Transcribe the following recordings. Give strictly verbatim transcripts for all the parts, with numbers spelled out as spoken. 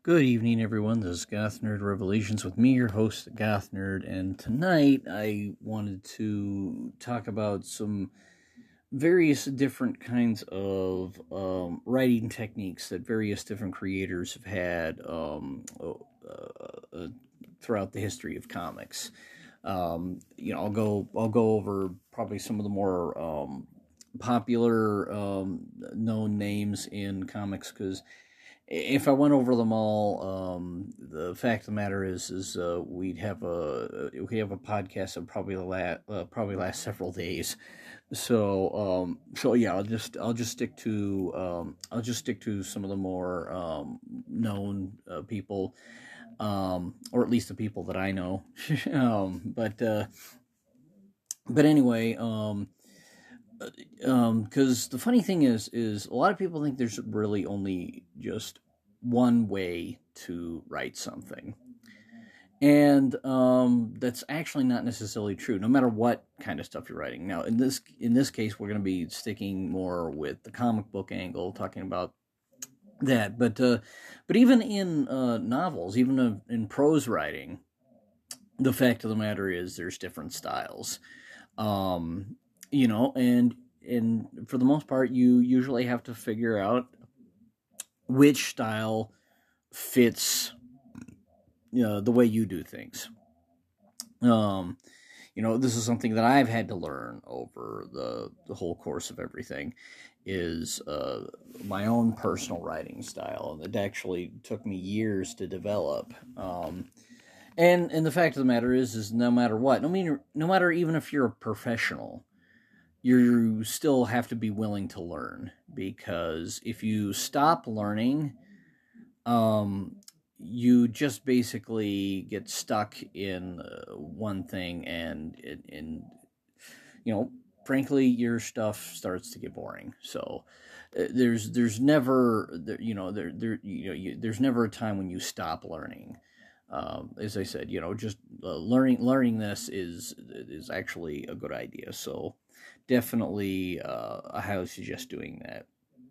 Good evening, everyone. This is Goth Nerd Revelations with me, your host, the Goth Nerd, and tonight I wanted to talk about some various different kinds of um, writing techniques that various different creators have had um, uh, uh, throughout the history of comics. Um, you know, I'll go I'll go over probably some of the more um, popular um, known names in comics, because if I went over them all, um, the fact of the matter is, is uh, we'd have a we have a podcast that probably last uh, probably last several days. So, um, so yeah, I'll just I'll just stick to um, I'll just stick to some of the more um, known uh, people, um, or at least the people that I know. um, but uh, but anyway, um. Um, because the funny thing is, is a lot of people think there's really only just one way to write something, and um, that's actually not necessarily true. No matter what kind of stuff you're writing. Now, in this in this case, we're going to be sticking more with the comic book angle, talking about that. But uh, but even in uh, novels, even in prose writing, the fact of the matter is, there's different styles. Um, you know, and and for the most part, you usually have to figure out which style fits, you know, the way you do things. Um, you know, this is something that I've had to learn over the the whole course of everything, is uh, my own personal writing style, and it actually took me years to develop. Um, and and the fact of the matter is, is no matter what, no matter no matter even if you're a professional, you still have to be willing to learn, because if you stop learning, um, you just basically get stuck in uh, one thing, and, and, you know, frankly, your stuff starts to get boring. So uh, there's there's never, you know, there there you know, you, there's never a time when you stop learning. Um, as I said, you know, just uh, learning learning this is is actually a good idea. So definitely, uh, I highly suggest doing that.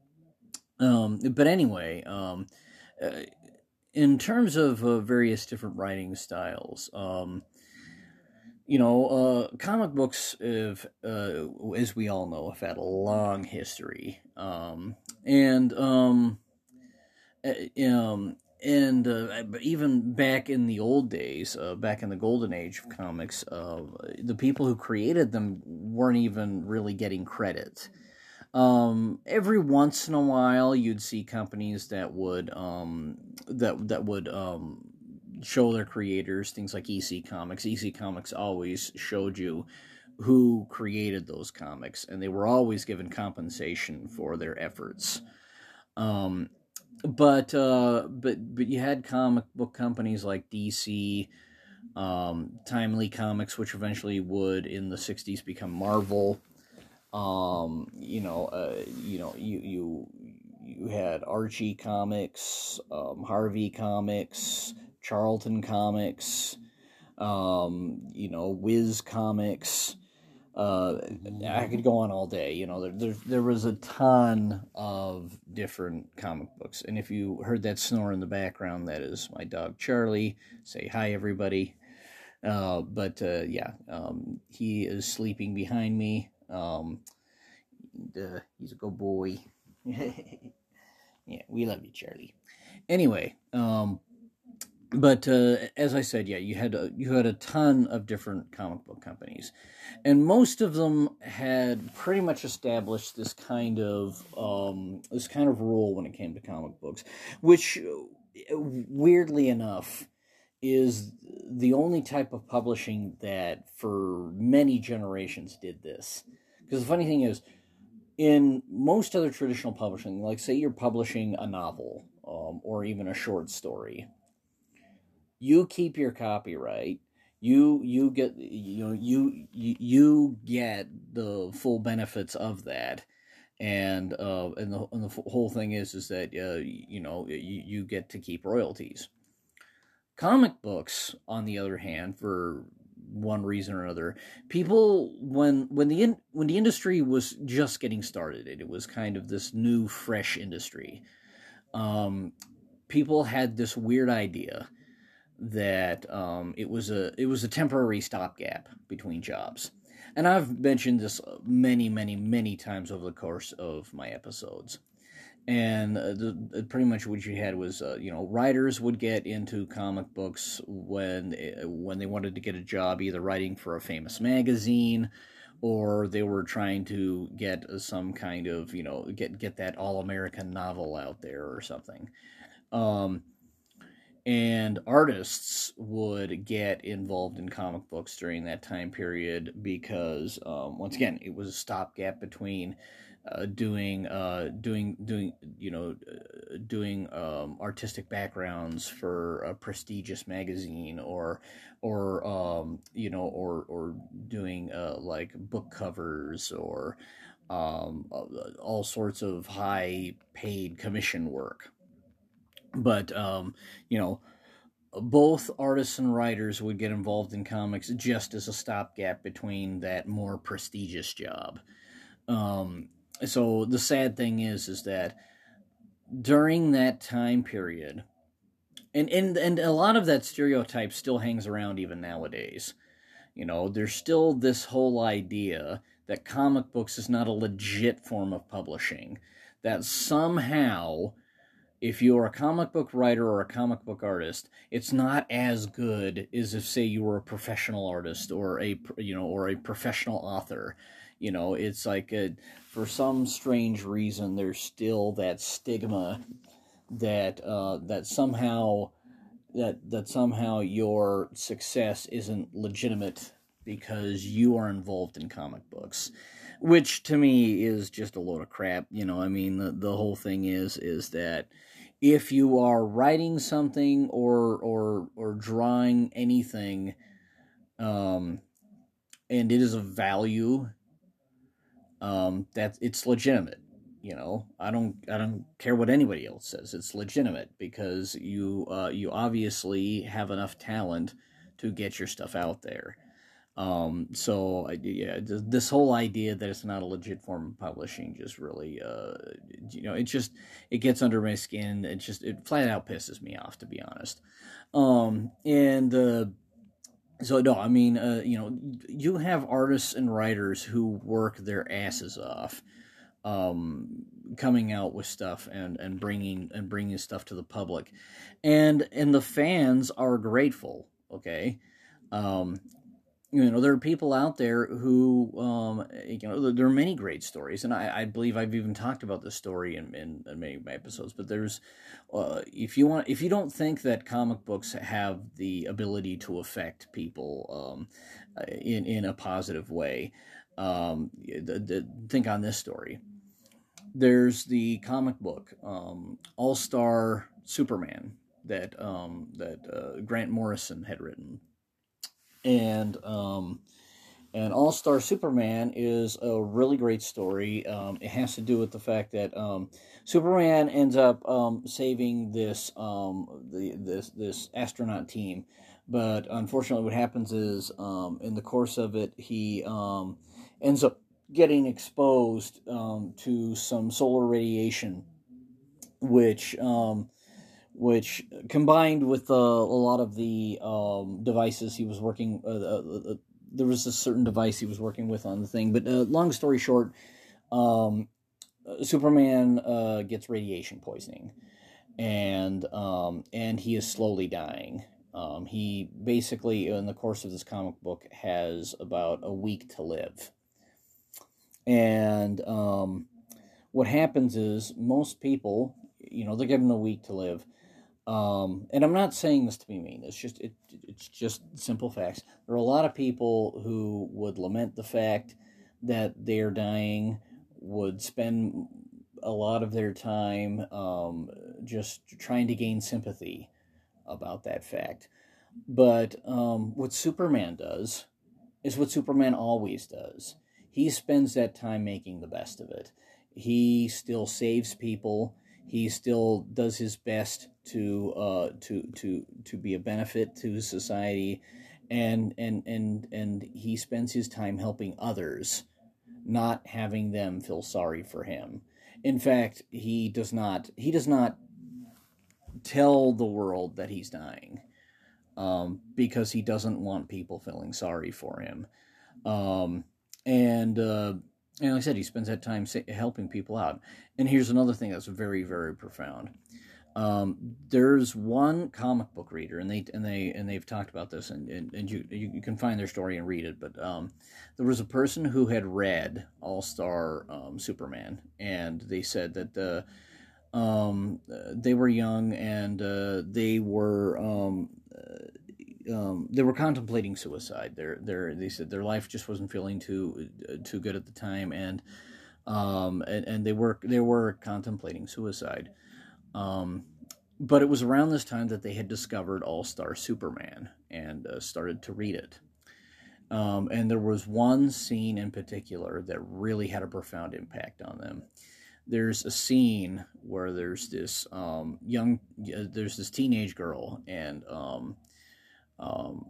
Um, but anyway, um, uh, in terms of uh, various different writing styles, um, you know, uh, comic books have, uh, as we all know, have had a long history, um, and um, uh, um, and uh, even back in the old days, uh, back in the golden age of comics, uh, the people who created them weren't even really getting credit. Um, every once in a while, you'd see companies that would um, that that would um, show their creators, things like E C Comics. E C Comics always showed you who created those comics, and they were always given compensation for their efforts. Um, But uh, but but you had comic book companies like D C, um, Timely Comics, which eventually would in the sixties become Marvel. Um, you know, uh, you know, you you you had Archie Comics, um, Harvey Comics, Charlton Comics, um, you know, Wiz Comics. Uh, I could go on all day. You know, there, there there was a ton of different comic books, and if you heard that snore in the background, that is my dog Charlie. Say hi, everybody. Uh, but uh, yeah, um, he is sleeping behind me. Um, uh, he's a good boy. Yeah, we love you, Charlie. Anyway, um, but uh, as I said, yeah, you had a, you had a ton of different comic book companies, and most of them had pretty much established this kind of um, this kind of rule when it came to comic books, which, weirdly enough, is the only type of publishing that for many generations did this. Because the funny thing is, in most other traditional publishing, like say you're publishing a novel um, or even a short story, you keep your copyright. You you get you know you you, you get the full benefits of that, and uh and the and the whole thing is is that uh you know you, you get to keep royalties. Comic books, on the other hand, for one reason or another, people when when the in, when the industry was just getting started, it, it was kind of this new, fresh industry. Um, people had this weird idea that um, it was a it was a temporary stopgap between jobs. And I've mentioned this many, many, many times over the course of my episodes. And uh, the, pretty much what you had was, uh, you know, writers would get into comic books when when they wanted to get a job, either writing for a famous magazine, or they were trying to get some kind of, you know, get get that all-American novel out there or something. Um, and artists would get involved in comic books during that time period because, um, once again, it was a stopgap between uh, doing, uh, doing, doing, you know, uh, doing um, artistic backgrounds for a prestigious magazine, or, or um, you know, or or doing uh, like book covers, or um, all sorts of high-paid commission work. But, um, you know, both artists and writers would get involved in comics just as a stopgap between that more prestigious job. Um, so the sad thing is, is that during that time period, and, and, and a lot of that stereotype still hangs around even nowadays. You know, there's still this whole idea that comic books is not a legit form of publishing, that somehow, if you're a comic book writer or a comic book artist, it's not as good as if, say, you were a professional artist or a, you know, or a professional author. You know, it's like a, for some strange reason, there's still that stigma that uh, that somehow that that somehow your success isn't legitimate because you are involved in comic books, which to me is just a load of crap. You know, I mean, the the whole thing is is that if you are writing something or or or drawing anything, um, and it is of value, um, that it's legitimate. You know, I don't I don't care what anybody else says. It's legitimate because you uh, you obviously have enough talent to get your stuff out there. Um, so yeah, this whole idea that it's not a legit form of publishing just really, uh, you know, it just, it gets under my skin. It just, it flat out pisses me off, to be honest. Um, and, uh, so no, I mean, uh, you know, you have artists and writers who work their asses off, um, coming out with stuff and, and bringing, and bringing stuff to the public, and, and the fans are grateful. Okay. Um, You know, there are people out there who, um, you know, there are many great stories, and I, I believe I've even talked about this story in, in, in many of my episodes. But there's, uh, if you want, if you don't think that comic books have the ability to affect people, um, in in a positive way, um, the, the, think on this story. There's the comic book, um, All-Star Superman, that um, that uh, Grant Morrison had written. And um, and All-Star Superman is a really great story. Um, it has to do with the fact that um, Superman ends up um, saving this um, the this this astronaut team, but unfortunately, what happens is um, in the course of it, he um, ends up getting exposed um, to some solar radiation, which um, which combined with uh, a lot of the um, devices he was working, uh, uh, uh, there was a certain device he was working with on the thing. But uh, long story short, um, Superman uh, gets radiation poisoning, and um, and he is slowly dying. Um, he basically, in the course of this comic book, has about a week to live. And um, what happens is most people, you know, they're given a week to live. Um, and I'm not saying this to be mean. It's just it, it's just simple facts. There are a lot of people who would lament the fact that they're dying, would spend a lot of their time um, just trying to gain sympathy about that fact. But um, what Superman does is what Superman always does. He spends that time making the best of it. He still saves people. He still does his best to uh, to to to be a benefit to society, and and and and he spends his time helping others, not having them feel sorry for him. In fact, he does not he does not tell the world that he's dying, um, because he doesn't want people feeling sorry for him. Um, and, uh, and like I said, he spends that time helping people out. And here's another thing that's very, very profound. Um, there's one comic book reader, and they and they and they've talked about this, and, and, and you, you you can find their story and read it. But um, there was a person who had read All Star um, Superman, and they said that the um, they were young and uh, they were um, uh, um, they were contemplating suicide. Their their they said their life just wasn't feeling too too good at the time, and um, and, and they were they were contemplating suicide. Um, but it was around this time that they had discovered All-Star Superman and uh, started to read it. Um, and there was one scene in particular that really had a profound impact on them. There's a scene where there's this um, young, uh, there's this teenage girl, and um, um,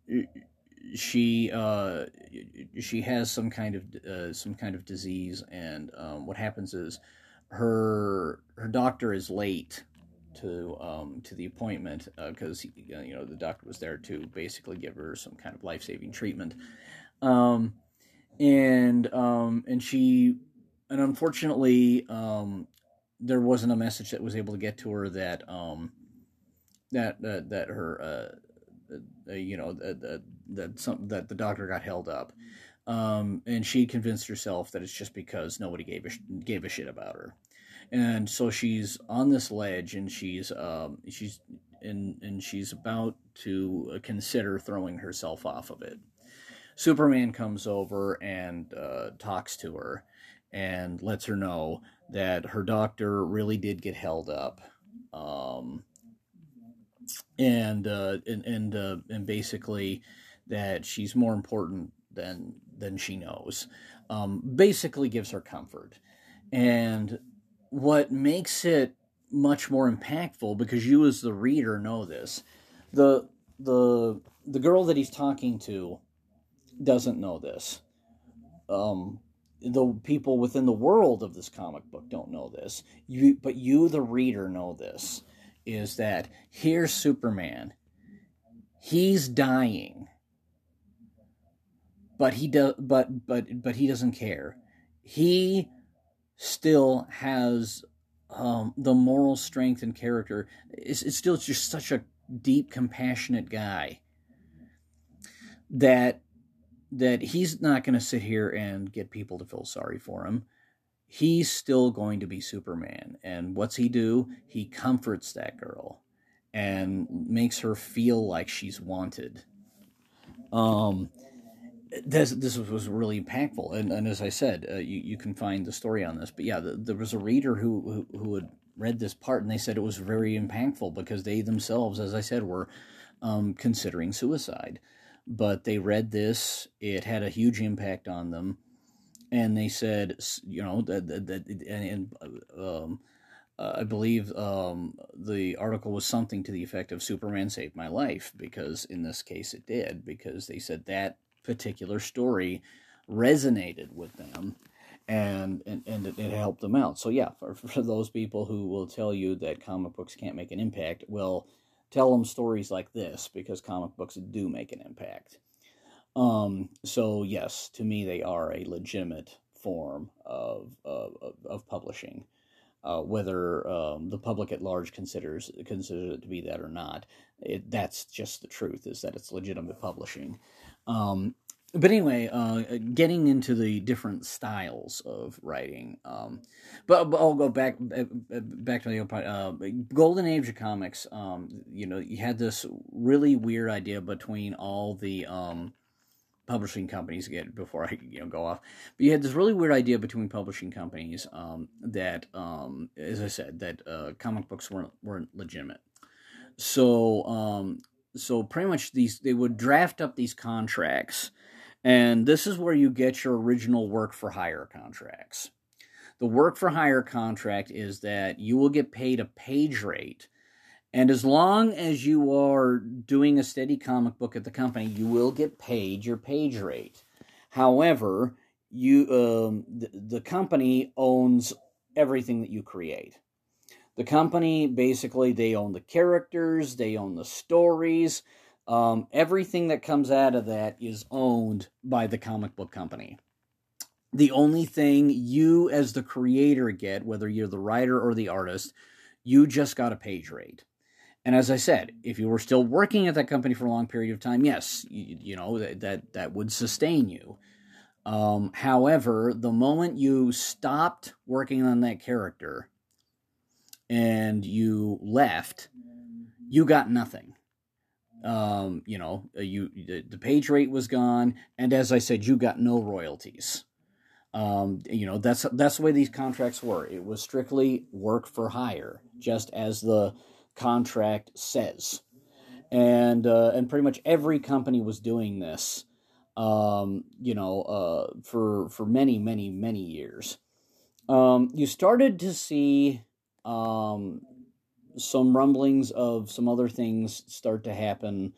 she uh, she has some kind of uh, some kind of disease, and um, what happens is, her her doctor is late to um to the appointment because uh, you know the doctor was there to basically give her some kind of life-saving treatment, um and um and she and unfortunately um there wasn't a message that was able to get to her that um that uh, that her uh, uh you know that that that some that the doctor got held up. Um, and she convinced herself that it's just because nobody gave a, gave a shit about her. And so she's on this ledge, and she's um, she's and and she's about to consider throwing herself off of it. Superman comes over and uh, talks to her and lets her know that her doctor really did get held up, um, and uh, and and uh, and basically that she's more important than than she knows. Um, basically gives her comfort. And what makes it much more impactful, because you as the reader know this, the the the girl that he's talking to doesn't know this. Um, the people within the world of this comic book don't know this. You, but you, the reader, know this. Is that here's Superman. He's dying. But he does, but but but he doesn't care. He still has um, the moral strength and character. It's, it's still just such a deep, compassionate guy that that he's not going to sit here and get people to feel sorry for him. He's still going to be Superman, and what's he do? He comforts that girl and makes her feel like she's wanted. Um. This this was really impactful, and, and as I said, uh, you you can find the story on this. But yeah, the, there was a reader who, who who had read this part, and they said it was very impactful because they themselves, as I said, were um, considering suicide. But they read this; it had a huge impact on them, and they said, you know, that that and, and um, uh, I believe um, the article was something to the effect of "Superman saved my life," because in this case it did, because they said that particular story resonated with them, and and, and it, it helped them out. So yeah, for, for those people who will tell you that comic books can't make an impact, well, tell them stories like this, because comic books do make an impact. Um, so yes, to me they are a legitimate form of of, of publishing. Uh, whether um, the public at large considers considers it to be that or not, it, that's just the truth, is that it's legitimate publishing. Um, but anyway, uh, getting into the different styles of writing, um, but, but I'll go back back to the uh, Golden Age of comics. Um, you know, you had this really weird idea between all the um, publishing companies, again, before I you know go off, but you had this really weird idea between publishing companies um, that, um, as I said, that uh, comic books weren't weren't legitimate. So, um, so pretty much these they would draft up these contracts, and this is where you get your original work for hire contracts. The work for hire contract is that you will get paid a page rate, and as long as you are doing a steady comic book at the company, you will get paid your page rate. However, you um, the, the company owns everything that you create. The company, basically, they own the characters, they own the stories. Um, everything that comes out of that is owned by the comic book company. The only thing you as the creator get, whether you're the writer or the artist, you just got a page rate. And as I said, if you were still working at that company for a long period of time, yes, you, you know, that, that, that would sustain you. Um, however, the moment you stopped working on that character and you left, you got nothing. Um, you know, you the, the page rate was gone, and as I said, you got no royalties. Um, you know, that's that's the way these contracts were. It was strictly work for hire, just as the contract says. And uh, and pretty much every company was doing this, um, you know, uh, for for many, many, many years. Um, you started to see um, some rumblings of some other things start to happen.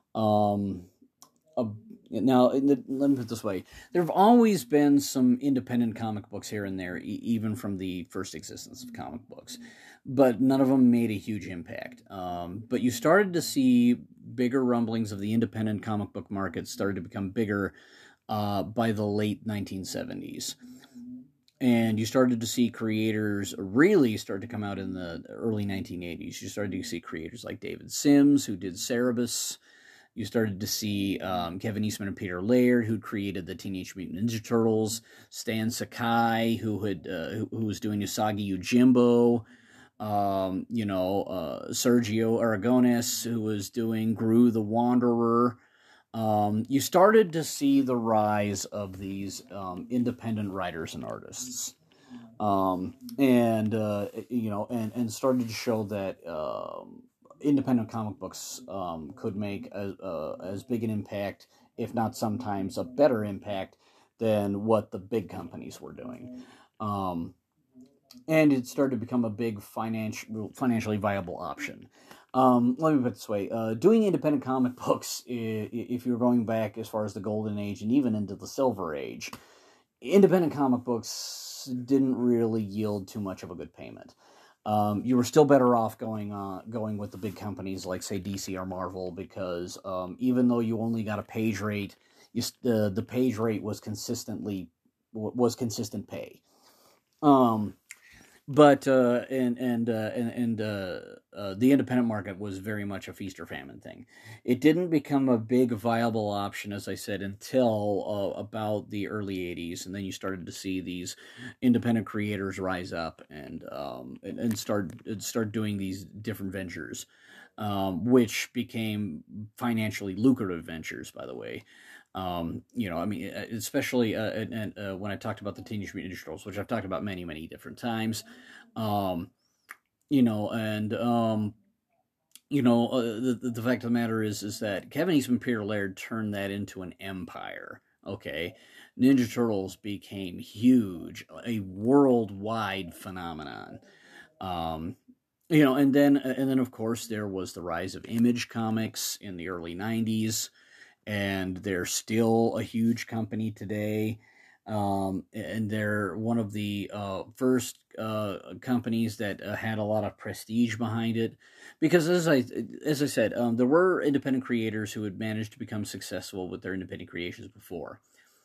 Um, uh, now, the, let me put it this way. There have always been some independent comic books here and there, e- even from the first existence of comic books. But none of them made a huge impact. Um, but you started to see bigger rumblings of the independent comic book market started to become bigger uh, by the late nineteen seventies. And you started to see creators really start to come out in the early nineteen eighties. You started to see creators like David Sims, who did Cerebus. You started to see um, Kevin Eastman and Peter Laird, who created the Teenage Mutant Ninja Turtles. Stan Sakai, who had uh, who, who was doing Usagi Yojimbo. Um, you know, uh, Sergio Aragones, who was doing Gru the Wanderer. Um, you started to see the rise of these um, independent writers and artists. Um, and, uh, you know, and, and started to show that um, independent comic books um, could make a, a, as big an impact, if not sometimes a better impact, than what the big companies were doing. Um, and it started to become a big financial, financially viable option. Um, let me put it this way. Uh, doing independent comic books, if you're going back as far as the Golden Age and even into the Silver Age, independent comic books didn't really yield too much of a good payment. Um, you were still better off going on, going with the big companies like, say, D C or Marvel, because um, even though you only got a page rate, you, uh, the page rate was consistently was consistent pay. Um, but uh, and and uh, and, and uh, uh, the independent market was very much a feast or famine thing. It didn't become a big viable option, as I said, until uh, about the early eighties, and then you started to see these independent creators rise up and um, and, and start start doing these different ventures, um, which became financially lucrative ventures, by the way. Um, you know, I mean, especially uh, and, and uh, when I talked about the Teenage Mutant Ninja Turtles, which I've talked about many, many different times, um, you know, and um, you know, uh, the the fact of the matter is, is that Kevin Eastman, Peter Laird turned that into an empire. Okay, Ninja Turtles became huge, a worldwide phenomenon. Um, you know, and then and then of course there was the rise of Image Comics in the early nineties. And they're still a huge company today. Um, and they're one of the uh, first uh, companies that uh, had a lot of prestige behind it. Because as I as I said, um, there were independent creators who had managed to become successful with their independent creations before.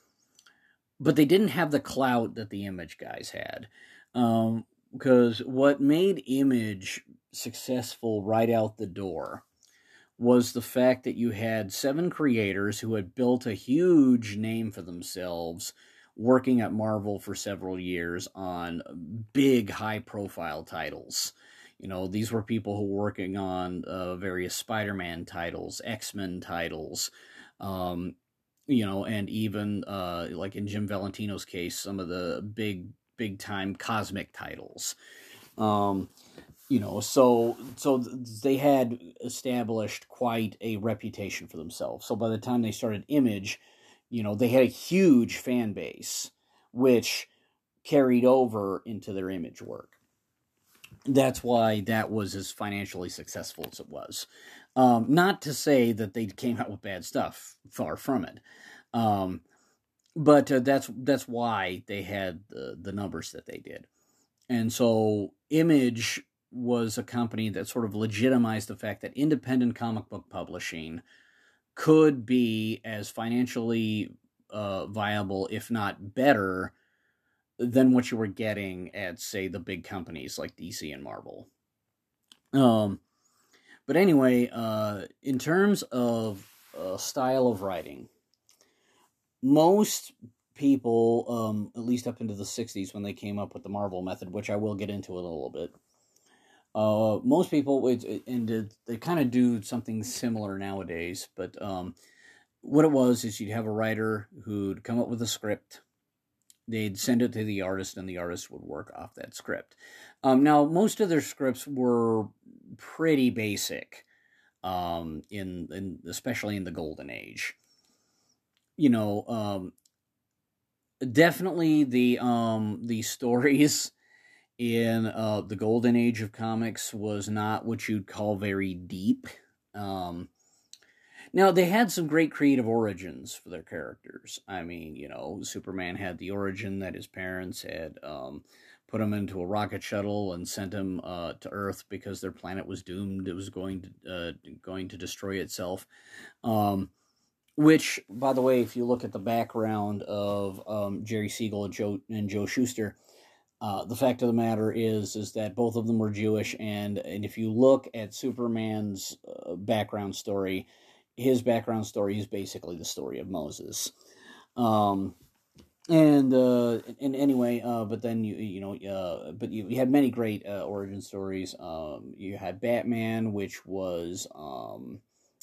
But they didn't have the clout that the Image guys had. Um, because what made Image successful right out the door was the fact that you had seven creators who had built a huge name for themselves working at Marvel for several years on big, high-profile titles. You know, these were people who were working on uh, various Spider-Man titles, X-Men titles, um, you know, and even, uh, like in Jim Valentino's case, some of the big, big-time cosmic titles. Um... You know, so so they had established quite a reputation for themselves. So by the time they started Image, you know, they had a huge fan base, which carried over into their Image work. That's why that was as financially successful as it was. Um, not to say that they came out with bad stuff, far from it. Um, but uh, that's that's why they had the, the numbers that they did. And so Image was a company that sort of legitimized the fact that independent comic book publishing could be as financially uh, viable, if not better, than what you were getting at, say, the big companies like D C and Marvel. Um, but anyway, uh, in terms of uh, style of writing, most people, um, at least up into the sixties when they came up with the Marvel method, which I will get into in a little bit, uh, most people, it, it, and they kind of do something similar nowadays, but um, what it was is you'd have a writer who'd come up with a script, they'd send it to the artist, and the artist would work off that script. Um, now, most of their scripts were pretty basic, um, in, in especially in the Golden Age. You know, um, definitely the um, the stories in uh, the Golden Age of comics was not what you'd call very deep. Um, now, they had some great creative origins for their characters. I mean, you know, Superman had the origin that his parents had um, put him into a rocket shuttle and sent him uh, to Earth because their planet was doomed. It was going to uh, going to destroy itself. Um, which, by the way, if you look at the background of um, Jerry Siegel and Joe and Joe Shuster, uh, the fact of the matter is is that both of them were Jewish, and and if you look at Superman's uh, background story, his background story is basically the story of Moses. Um, and uh, and anyway, uh, but then you you know, uh, but you, you had many great uh, origin stories. Um, you had Batman, which was um,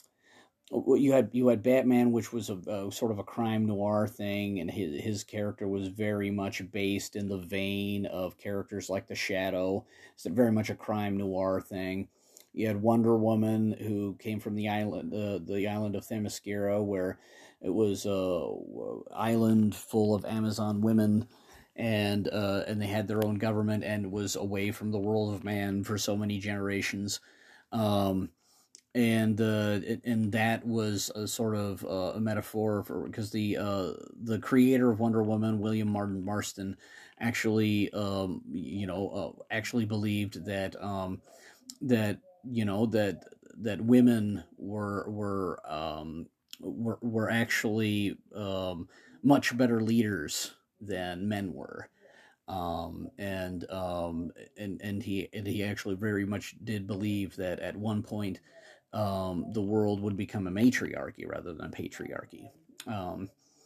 you had you had Batman, which was a, a sort of a crime noir thing, and his his character was very much based in the vein of characters like the Shadow. It's very much a crime noir thing. You had Wonder Woman, who came from the island, uh, the island of Themyscira, where it was a island full of Amazon women, and uh, and they had their own government and was away from the world of man for so many generations, um, and uh, it, and that was a sort of uh, a metaphor for, because the uh, the creator of Wonder Woman, William Martin Marston, actually um, you know uh, actually believed that um, that. you know that that women were were um were, were actually um much better leaders than men were, um and um and and he and he actually very much did believe that at one point um the world would become a matriarchy rather than a patriarchy. um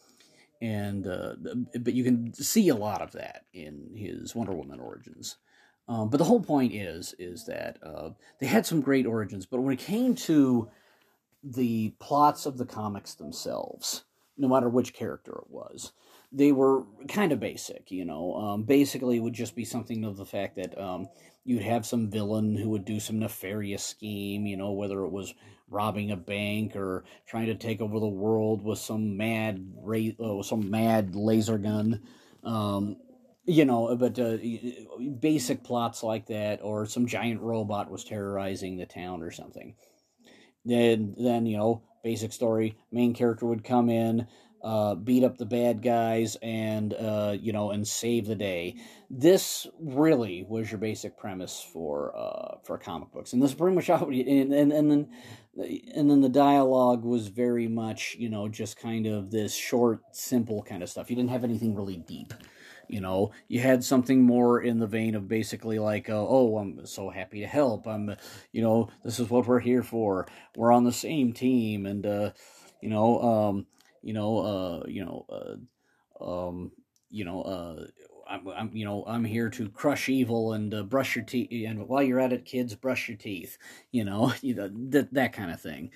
and uh, but you can see a lot of that in his Wonder Woman origins. Um, but the whole point is is that uh, they had some great origins, but when it came to the plots of the comics themselves, no matter which character it was, they were kind of basic, you know. Um, basically, it would just be something of the fact that um, you'd have some villain who would do some nefarious scheme, you know, whether it was robbing a bank or trying to take over the world with some mad, ra- uh, some mad laser gun. Um, You know, but uh, basic plots like that, or some giant robot was terrorizing the town or something. Then, then you know, basic story, main character would come in, uh, beat up the bad guys, and uh, you know, and save the day. This really was your basic premise for uh, for comic books, and this is pretty much how. And, and and then and then the dialogue was very much, you know, just kind of this short, simple kind of stuff. You didn't have anything really deep. You know, you had something more in the vein of basically like, uh, oh, I'm so happy to help. I'm, you know, this is what we're here for. We're on the same team, and uh, you know, um, you know, uh, you know, uh, um, you know, uh, I'm, I'm, you know, I'm here to crush evil and uh, brush your teeth. And while you're at it, kids, brush your teeth. You know, you know that that kind of thing.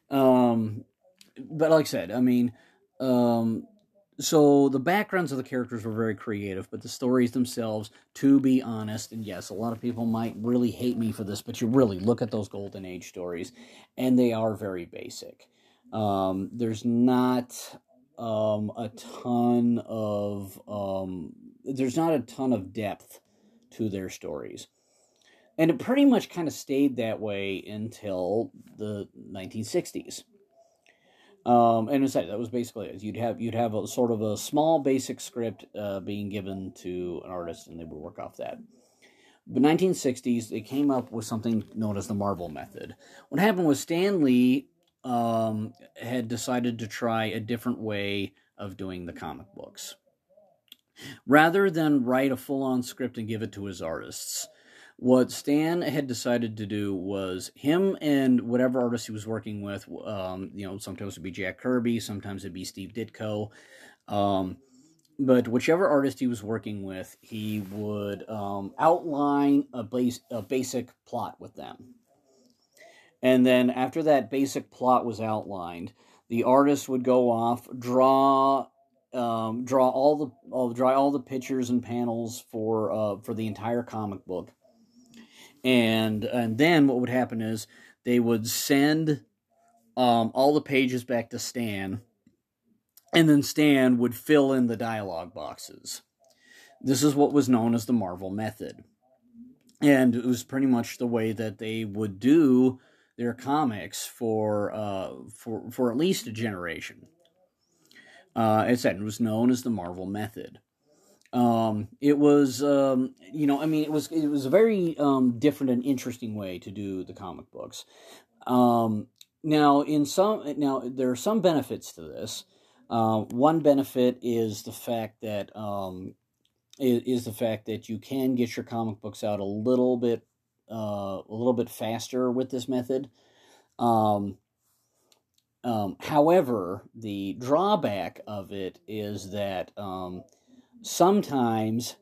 Um, but like I said, I mean, um. So the backgrounds of the characters were very creative, but the stories themselves, to be honest, and yes, a lot of people might really hate me for this, but you really look at those Golden Age stories, and they are very basic. Um, there's not um, a ton of um, there's not a ton of depth to their stories, and it pretty much kind of stayed that way until the nineteen sixties. Um, and as I said, that was basically it. You'd have you'd have a sort of a small basic script uh, being given to an artist, and they would work off that. But nineteen sixties, they came up with something known as the Marvel method. What happened was Stan Lee um, had decided to try a different way of doing the comic books. Rather than write a full-on script and give it to his artists, what Stan had decided to do was him and whatever artist he was working with, um, you know, sometimes it would be Jack Kirby, sometimes it'd be Steve Ditko, um, but whichever artist he was working with, he would um, outline a, base, a basic plot with them. And then after that basic plot was outlined, the artist would go off, draw, um, draw all the, uh, draw all the pictures and panels for uh, for the entire comic book, and and then what would happen is they would send um, all the pages back to Stan. And then Stan would fill in the dialogue boxes. This is what was known as the Marvel method. And it was pretty much the way that they would do their comics for uh, for, for at least a generation. Uh, as I said, it was known as the Marvel method. Um, it was, um, you know, I mean, it was it was a very um, different and interesting way to do the comic books. Um, now, in some now there are some benefits to this. Uh, one benefit is the fact that um, is, is the fact that you can get your comic books out a little bit uh, a little bit faster with this method. Um, um, however, the drawback of it is that um, sometimes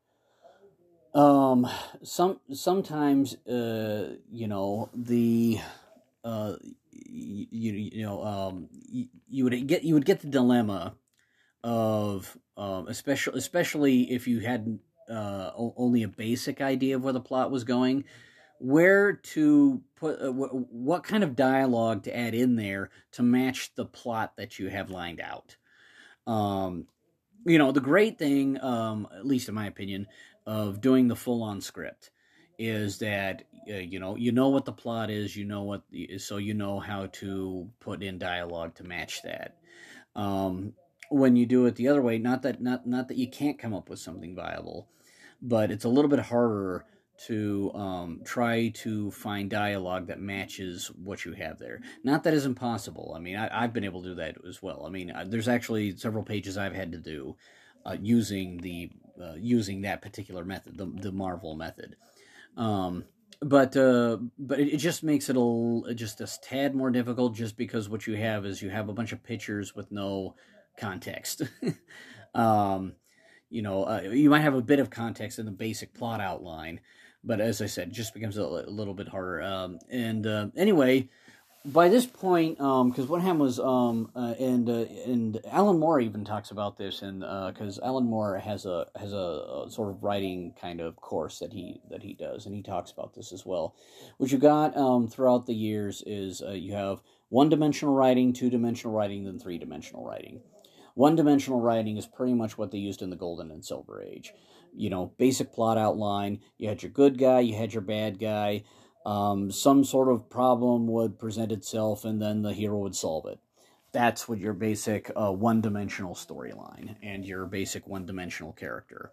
um, some sometimes uh, you know the uh, You, you know um, you, you would get you would get the dilemma of um, especially especially if you had uh, only a basic idea of where the plot was going, where to put uh, what, what kind of dialogue to add in there to match the plot that you have lined out. Um, you know, the great thing, um, at least in my opinion, of doing the full-on script is that uh, you know you know what the plot is, you know what, the, so you know how to put in dialogue to match that. Um, when you do it the other way, not that not not that you can't come up with something viable, but it's a little bit harder to um, try to find dialogue that matches what you have there. Not that it's impossible. I mean, I, I've been able to do that as well. I mean, there's actually several pages I've had to do uh, using the uh, using that particular method, the the Marvel method. Um, but uh, but it, it just makes it a just a tad more difficult, just because what you have is you have a bunch of pictures with no context. um, you know, uh, you might have a bit of context in the basic plot outline, but as I said, it just becomes a, a little bit harder. Um, and uh, anyway, by this point, because um, what happened was, um, uh, and uh, and Alan Moore even talks about this, and because uh, Alan Moore has a has a, a sort of writing kind of course that he that he does, and he talks about this as well. What you got um, throughout the years is uh, you have one-dimensional writing, two-dimensional writing, then three-dimensional writing. One-dimensional writing is pretty much what they used in the Golden and Silver Age. You know, basic plot outline. You had your good guy, you had your bad guy. Um, some sort of problem would present itself, and then the hero would solve it. That's what your basic uh, one-dimensional storyline and your basic one-dimensional character.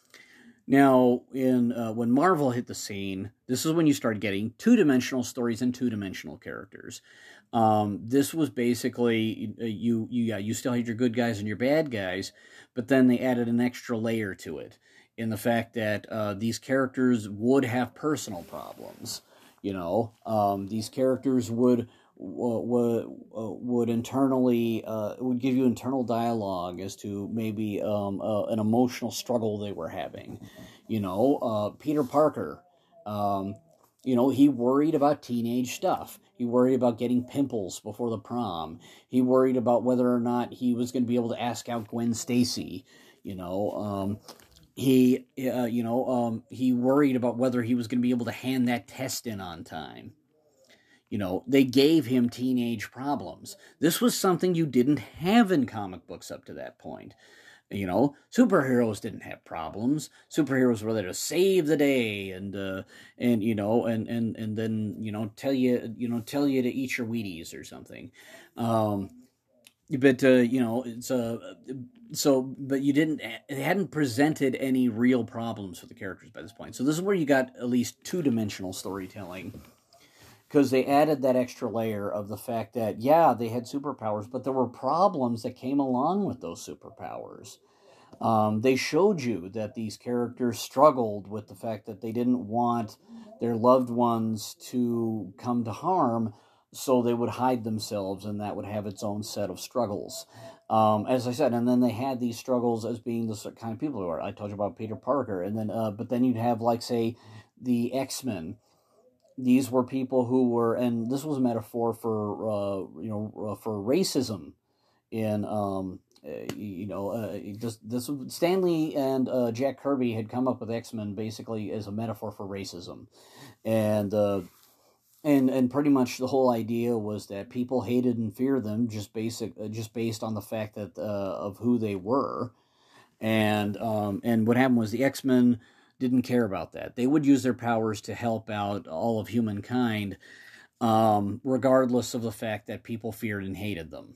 Now, in uh, when Marvel hit the scene, this is when you start getting two-dimensional stories and two-dimensional characters. Um, this was basically you, you, yeah, you still had your good guys and your bad guys, but then they added an extra layer to it in the fact that uh, these characters would have personal problems. You know, um, these characters would would would internally uh, would give you internal dialogue as to maybe um, uh, an emotional struggle they were having. You know, uh, Peter Parker. Um, you know, he worried about teenage stuff. He worried about getting pimples before the prom. He worried about whether or not he was going to be able to ask out Gwen Stacy. You know. Um, He, uh, you know, um, he worried about whether he was going to be able to hand that test in on time. You know, they gave him teenage problems. This was something you didn't have in comic books up to that point. You know, superheroes didn't have problems. Superheroes were there to save the day, and uh, and you know, and, and and then you know, tell you, you know, tell you to eat your Wheaties or something. Um, but uh, you know, it's uh, so, but you didn't, it hadn't presented any real problems for the characters by this point. So this is where you got at least two dimensional storytelling, because they added that extra layer of the fact that, yeah, they had superpowers, but there were problems that came along with those superpowers. Um, they showed you that these characters struggled with the fact that they didn't want their loved ones to come to harm, so they would hide themselves, and that would have its own set of struggles. Um, as I said, and then they had these struggles as being the kind of people who are. I told you about Peter Parker, and then, uh, but then you'd have, like, say, the X-Men. These were people who were, and this was a metaphor for, uh, you know, uh, for racism in, um, uh, you know, uh, this, this Stan Lee and uh, Jack Kirby had come up with X-Men basically as a metaphor for racism, and uh, and and pretty much the whole idea was that people hated and feared them just basic, uh, just based on the fact that uh, of who they were, and um, and what happened was the X-Men didn't care about that. They would use their powers to help out all of humankind, um, regardless of the fact that people feared and hated them.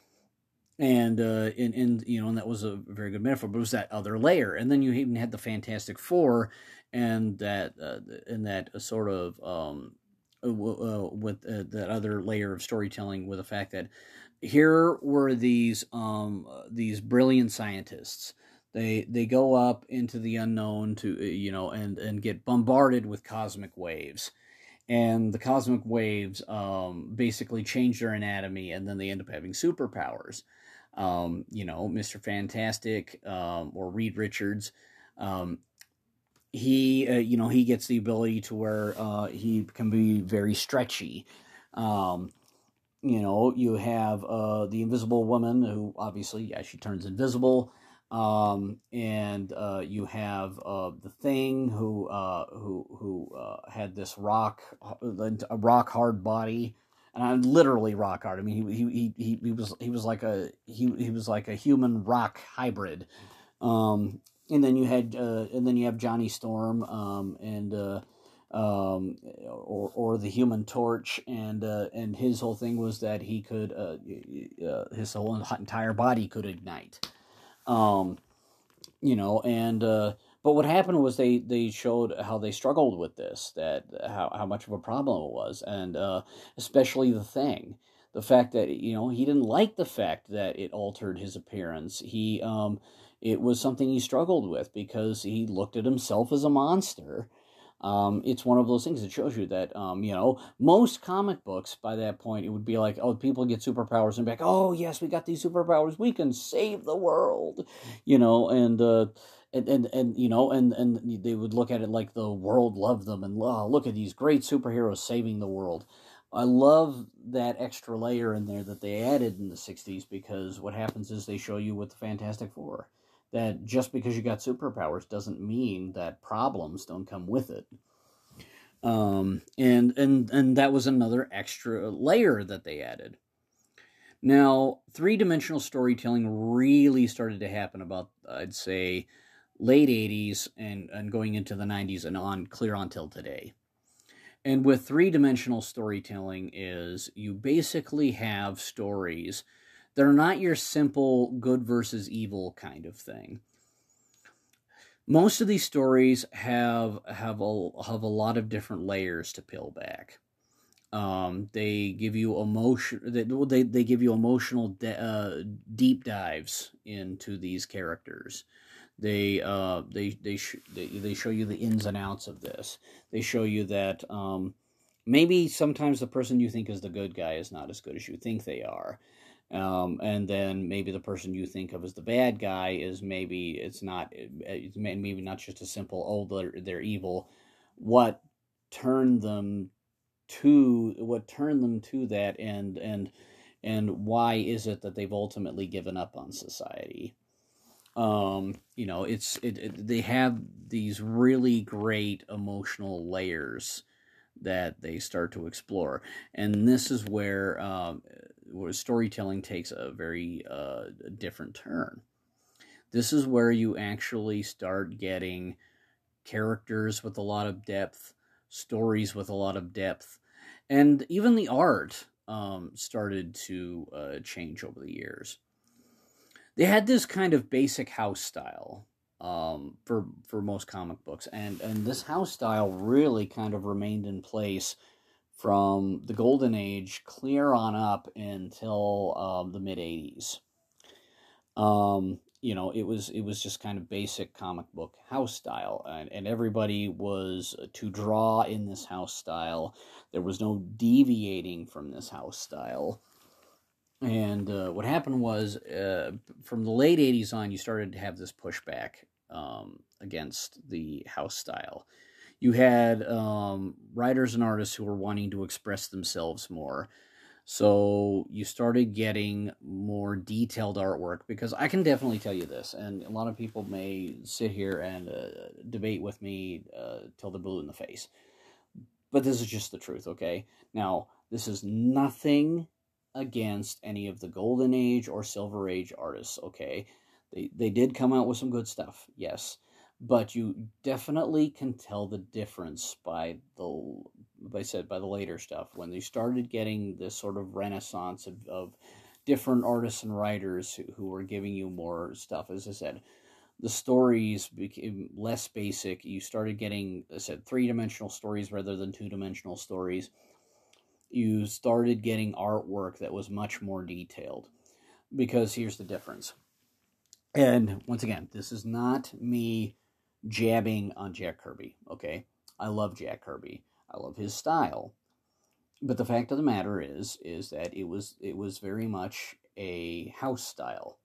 And, uh, and, and, you know, and that was a very good metaphor, but it was that other layer. And then you even had the Fantastic Four, and that, uh, and that sort of, um, uh, with uh, that other layer of storytelling, with the fact that here were these, um, these brilliant scientists. They, they go up into the unknown to, you know, and, and get bombarded with cosmic waves. And the cosmic waves, um, basically change their anatomy, and then they end up having superpowers. Um, you know, Mister Fantastic, um, or Reed Richards, um, he, uh, you know, he gets the ability to where uh, he can be very stretchy. Um, you know, you have uh, the Invisible Woman, who obviously, yeah, she turns invisible. Um, and uh, you have uh, the Thing, who uh, who who uh, had this rock, a rock hard body, and I'm literally rock hard. I mean, he he he he was he was like a he he was like a human rock hybrid. Um, and then you had uh, and then you have Johnny Storm, um, and uh, um, or or the Human Torch, and uh, and his whole thing was that he could uh, uh, his whole entire body could ignite. Um, you know, and, uh, but what happened was they, they showed how they struggled with this, that how, how much of a problem it was. And, uh, especially the Thing, the fact that, you know, he didn't like the fact that it altered his appearance. He, um, it was something he struggled with because he looked at himself as a monster. Um, it's one of those things that shows you that, um, you know, most comic books by that point, it would be like, oh, people get superpowers and be like, oh, yes, we got these superpowers. We can save the world, you know, and, uh, and, and, and you know, and, and they would look at it like the world loved them, and oh, look at these great superheroes saving the world. I love that extra layer in there that they added in the sixties, because what happens is they show you with the Fantastic Four that just because you got superpowers doesn't mean that problems don't come with it. Um, and, and, and that was another extra layer that they added. Now, three-dimensional storytelling really started to happen about, I'd say, late eighties and, and going into the nineties and on clear until today. And with three-dimensional storytelling is you basically have stories that are not your simple good versus evil kind of thing. Most of these stories have have a, have a lot of different layers to peel back. Um, they give you emotion. They they, they give you emotional de- uh, deep dives into these characters. They uh they they, sh- they they show you the ins and outs of this. They show you that um, maybe sometimes the person you think is the good guy is not as good as you think they are. Um, and then maybe the person you think of as the bad guy is maybe it's not, it's maybe not just a simple, oh, they're, they're evil. What turned them to, what turned them to that, and, and, and why is it that they've ultimately given up on society? Um, you know, it's, it, it, they have these really great emotional layers that they start to explore. And this is where, um, where storytelling takes a very uh, different turn. This is where you actually start getting characters with a lot of depth, stories with a lot of depth, and even the art um, started to uh, change over the years. They had this kind of basic house style um, for for most comic books, and and this house style really kind of remained in place from the Golden Age clear on up until um, the mid eighties. Um, you know, it was it was just kind of basic comic book house style, and, and everybody was to draw in this house style. There was no deviating from this house style. And uh, what happened was, uh, from the late eighties on, you started to have this pushback um, against the house style. You had um, writers and artists who were wanting to express themselves more. So you started getting more detailed artwork, because I can definitely tell you this, and a lot of people may sit here and uh, debate with me uh, till they're blue in the face. But this is just the truth, okay? Now, this is nothing against any of the Golden Age or Silver Age artists, okay? They, they did come out with some good stuff, yes. But you definitely can tell the difference by the, like I said, by the later stuff. When they started getting this sort of renaissance of, of different artists and writers who, who were giving you more stuff, as I said, the stories became less basic. You started getting, as I said, three-dimensional stories rather than two-dimensional stories. You started getting artwork that was much more detailed. Because here's the difference. And once again, this is not me jabbing on Jack Kirby, okay? I love Jack Kirby. I love his style. But the fact of the matter is, is that it was it was very much a house style.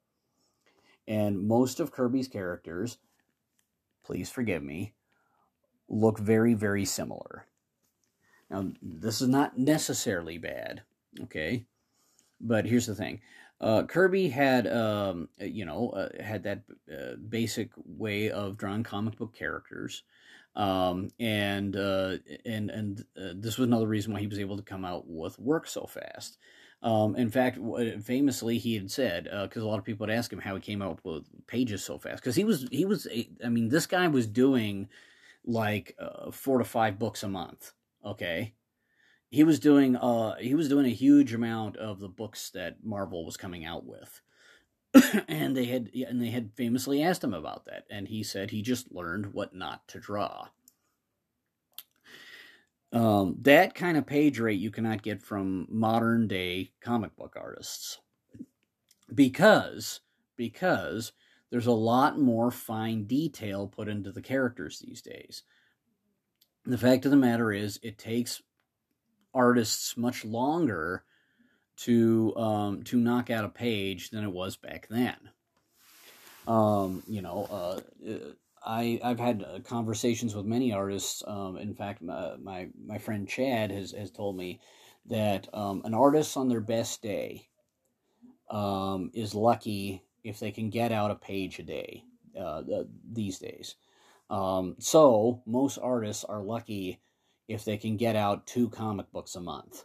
And most of Kirby's characters, please forgive me, look very, very similar. Now, this is not necessarily bad, okay? But here's the thing. Uh, Kirby had, um, you know, uh, had that uh, basic way of drawing comic book characters, um, and uh, and and uh, this was another reason why he was able to come out with work so fast. Um, in fact, famously, he had said, because uh, a lot of people would ask him how he came out with pages so fast, because he was he was, I mean, this guy was doing like uh, four to five books a month. Okay. He was doing uh he was doing a huge amount of the books that Marvel was coming out with. and they had and they had famously asked him about that, and he said he just learned what not to draw. Um, that kind of page rate you cannot get from modern day comic book artists. Because because there's a lot more fine detail put into the characters these days. The fact of the matter is, it takes artists much longer to um, to knock out a page than it was back then. Um, you know, uh, I I've had conversations with many artists. Um, in fact, my, my my friend Chad has has told me that um, an artist on their best day um, is lucky if they can get out a page a day uh, these days. Um, so most artists are lucky if they can get out two comic books a month.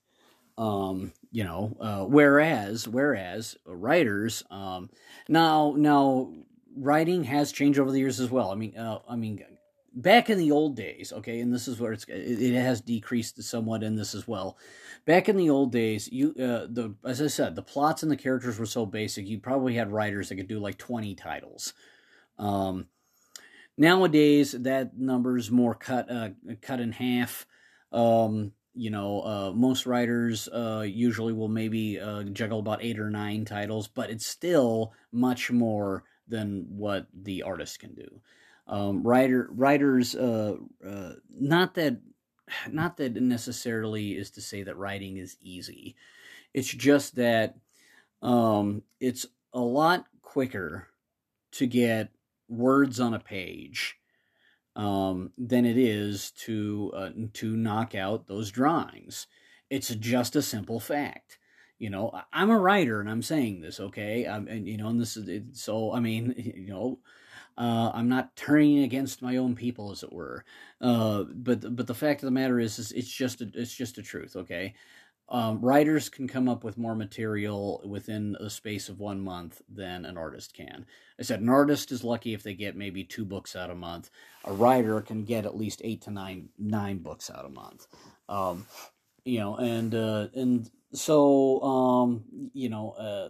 Um, you know, uh, whereas, whereas writers, um, now, now writing has changed over the years as well. I mean, uh, I mean, back in the old days, okay, and this is where it's, it, it has decreased somewhat in this as well. Back in the old days, you, uh, the, as I said, the plots and the characters were so basic, you probably had writers that could do like twenty titles. Um, Nowadays, that number's more cut uh, cut in half. Um, you know, uh, most writers uh, usually will maybe uh, juggle about eight or nine titles, but it's still much more than what the artist can do. Um, writer writers, uh, uh, not that not that necessarily is to say that writing is easy. It's just that um, it's a lot quicker to get words on a page um, than it is to uh, to knock out those drawings. It's just a simple fact. You know, I'm a writer, and I'm saying this, okay? I'm, and you know, and this is it, so. I mean, you know, uh, I'm not turning against my own people, as it were. Uh, but but the fact of the matter is, is it's just a, it's just a truth, okay? Um, writers can come up with more material within a space of one month than an artist can. I said an artist is lucky if they get maybe two books out a month. A writer can get at least eight to nine nine books out a month. Um, you know, and uh, and so um, you know, uh,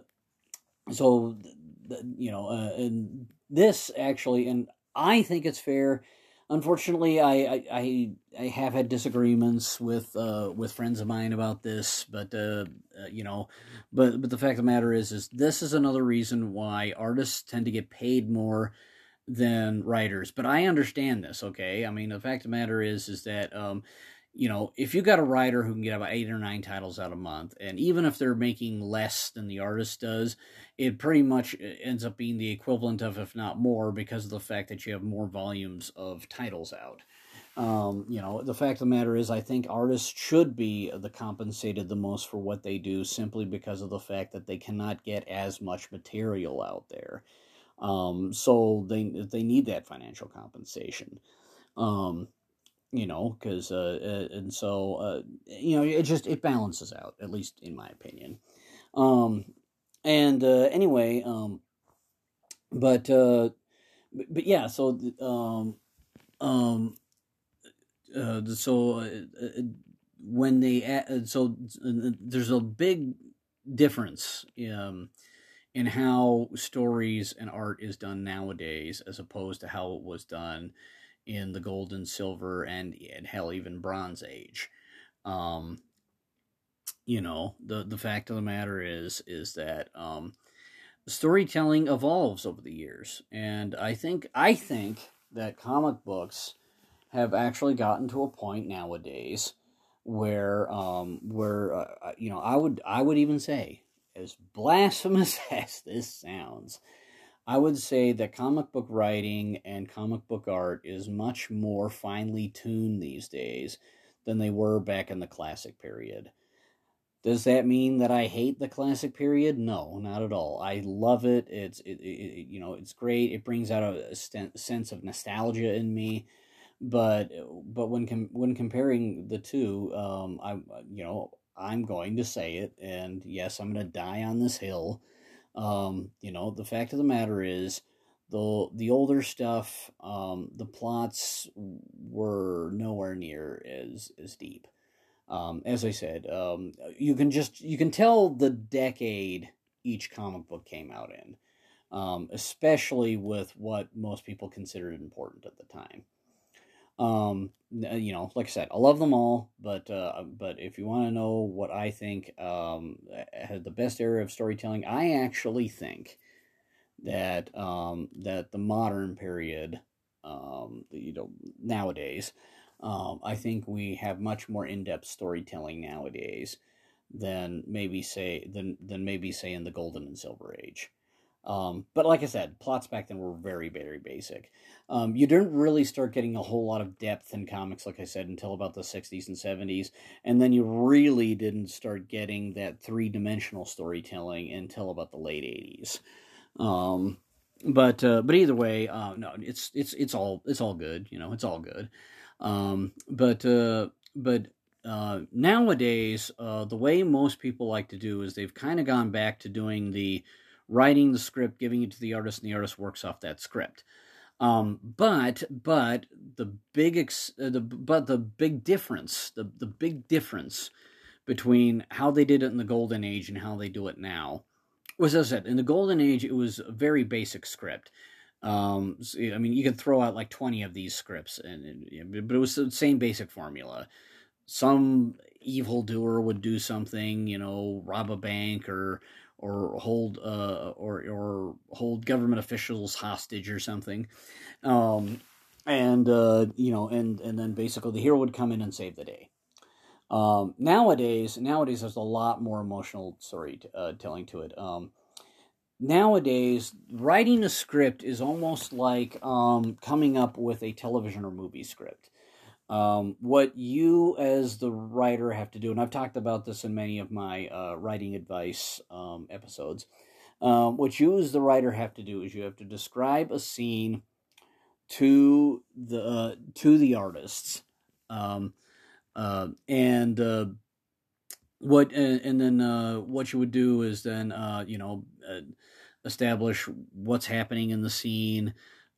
so you know, uh, and this actually, and I think it's fair. Unfortunately, I I, I, I have had disagreements with uh, with friends of mine about this, but uh, uh, you know, but but the fact of the matter is, is this is another reason why artists tend to get paid more than writers. But I understand this, okay? I mean, the fact of the matter is, is that, um, you know, if you got a writer who can get about eight or nine titles out a month, and even if they're making less than the artist does, it pretty much ends up being the equivalent of, if not more, because of the fact that you have more volumes of titles out. Um, you know, the fact of the matter is, I think artists should be the compensated the most for what they do, simply because of the fact that they cannot get as much material out there. Um, so they they need that financial compensation. Um, you know, because uh, uh, and so uh, you know, it just it balances out, at least in my opinion. Um, and uh, anyway, um, but uh, but, but yeah, so um, um, uh, so uh, uh, when they add, so uh, there's a big difference um, in how stories and art is done nowadays, as opposed to how it was done in the gold and silver and, and hell, even bronze age. Um, you know, the the fact of the matter is is that um, storytelling evolves over the years, and I think I think that comic books have actually gotten to a point nowadays where um, where uh, uh, you know, I would I would even say, as blasphemous as this sounds, I would say that comic book writing and comic book art is much more finely tuned these days than they were back in the classic period. Does that mean that I hate the classic period? No, not at all. I love it. It's it, it you know, it's great. It brings out a, st- sense of nostalgia in me. But but when com- when comparing the two, um, I you know, I'm going to say it, and yes, I'm going to die on this hill. Um, you know, the fact of the matter is, the the older stuff, um, the plots were nowhere near as as deep. Um, as I said, um, you can just you can tell the decade each comic book came out in, um, especially with what most people considered important at the time. Um, you know, like I said, I love them all, but uh, but if you want to know what I think um, had the best era of storytelling, I actually think that um, that the modern period, um, you know, nowadays, um, I think we have much more in-depth storytelling nowadays than maybe say than than maybe say in the golden and silver age. Um, but like I said, plots back then were very, very basic. Um, you didn't really start getting a whole lot of depth in comics, like I said, until about the sixties and seventies. And then you really didn't start getting that three dimensional storytelling until about the late eighties. Um, but uh, but either way, uh, no, it's it's it's all it's all good. You know, it's all good. Um, but uh, but uh, nowadays, uh, the way most people like to do is they've kind of gone back to doing the writing the script, giving it to the artist, and the artist works off that script. Um, but but the big ex- uh, the but the big difference, the the big difference between how they did it in the golden age and how they do it now was, as I said, in the golden age, it was a very basic script. Um, so, I mean, you could throw out like twenty of these scripts, and, and but it was the same basic formula. Some evildoer would do something, you know, rob a bank or or hold uh or or hold government officials hostage or something. Um, and uh, you know, and and then basically the hero would come in and save the day. Um, nowadays, nowadays there's a lot more emotional story t- uh, telling to it. Um, nowadays, writing a script is almost like um, coming up with a television or movie script. Um, what you as the writer have to do, and I've talked about this in many of my uh, writing advice um, episodes, um, what you as the writer have to do is you have to describe a scene to the uh, to the artists, um, uh, and uh, what and, and then uh, what you would do is then uh, you know uh, establish what's happening in the scene,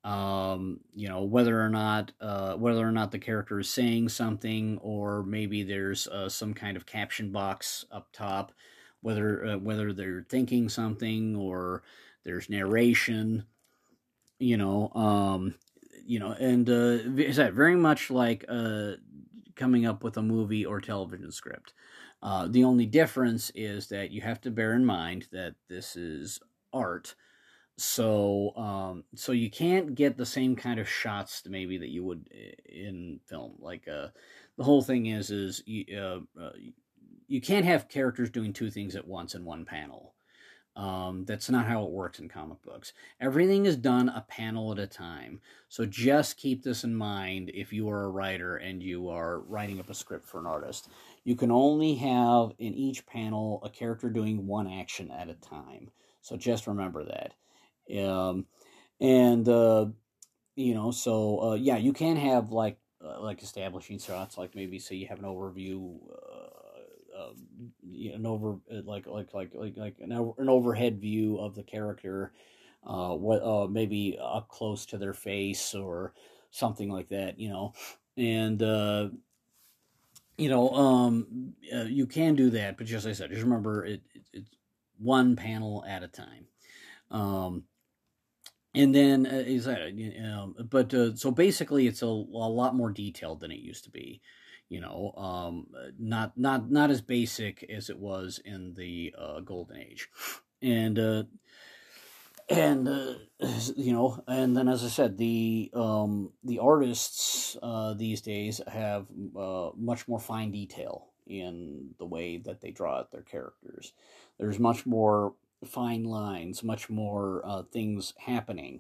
Um, you know, whether or not uh, whether or not the character is saying something, or maybe there's uh, some kind of caption box up top, whether uh, whether they're thinking something or there's narration. You know, um, you know, and uh, is that very much like uh, coming up with a movie or television script? Uh, the only difference is that you have to bear in mind that this is art. So, um, so you can't get the same kind of shots maybe that you would in film. Like, uh, the whole thing is, is you, uh, uh, you can't have characters doing two things at once in one panel. Um, that's not how it works in comic books. Everything is done a panel at a time. So just keep this in mind if you are a writer and you are writing up a script for an artist. You can only have in each panel a character doing one action at a time. So just remember that. Um, and, uh, you know, so, uh, yeah, you can have, like, uh, like establishing shots, like maybe say you have an overview, uh, uh, an over, like, like, like, like, like an, an overhead view of the character, uh, what, uh, maybe up close to their face or something like that, you know, and, uh, you know, um, uh, you can do that, but just like I said, just remember it, it it's one panel at a time. Um, And then, uh, is that, you know, but uh, so basically, it's a, a lot more detailed than it used to be. You know, um, not not not as basic as it was in the uh, Golden Age, and uh, and uh, you know, and then as I said, the um, the artists uh, these days have uh, much more fine detail in the way that they draw out their characters. There's much more fine lines, much more uh, things happening.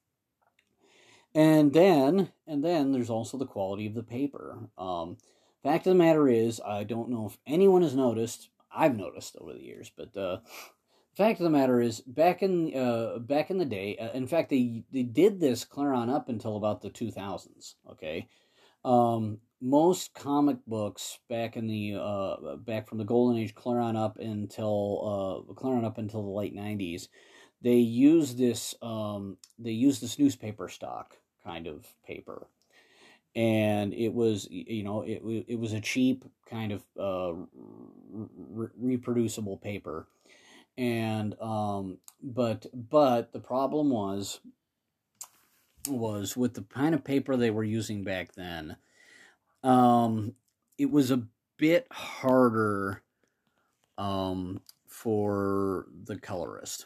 And then, and then there's also the quality of the paper. Um, fact of the matter is, I don't know if anyone has noticed. I've noticed over the years, but uh, fact of the matter is, back in uh, back in the day, uh, in fact, they they did this clear on up until about the two thousands. Okay, um, most comic books back in the uh, back from the Golden Age clear on up until uh, clear on up until the late nineties, they use this um, they use this newspaper stock kind of paper, and it was you know it it was a cheap kind of uh, re- reproducible paper, and um, but but the problem was was with the kind of paper they were using back then. Um, it was a bit harder um, for the colorist,